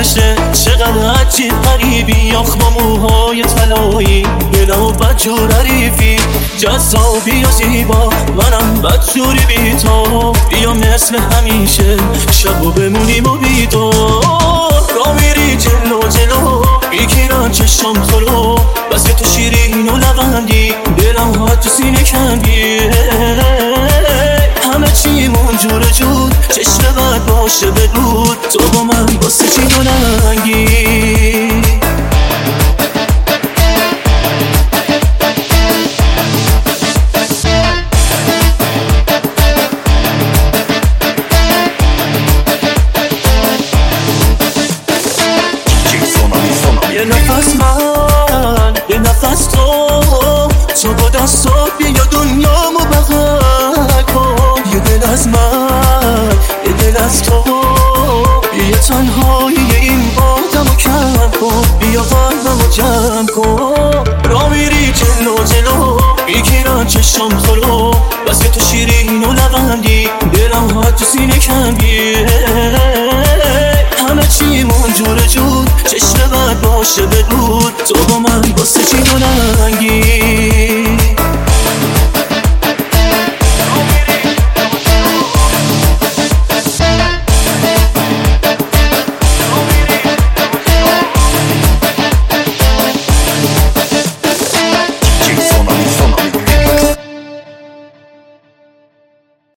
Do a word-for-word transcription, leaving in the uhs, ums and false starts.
گذشته چقدر عجیب غریبی، آخ با موهای طلایی بلا بدجور حریفی، جذابی و زیبا منم بدجوری بی تو، بیا مثل همیشه شب و بمونیم و بی تو. را میری جلو جلو میگیرن چشم تو رو، بس که تو شیرین و لبندی دلم ها تو سینه کندی، همه چیمون جور جور چشم بد باشه بدود، تو با من واسه چی دلنگی. یه نفس من یه نفس تو، تو با دستات بیا دنیامو بغل کن، یه دل از من یه دل از تو، یه تنهایی این بادمو کم کن، بیا قلبمو جمع کن. را میری جلو جلو میگیرن چشم تو رو، بس که تو شیرین و لبندی دلم ها تو سینه کندی، همه چیمون جور جور چشم بد باشه بدود، تو با من واسه چی دلنگی.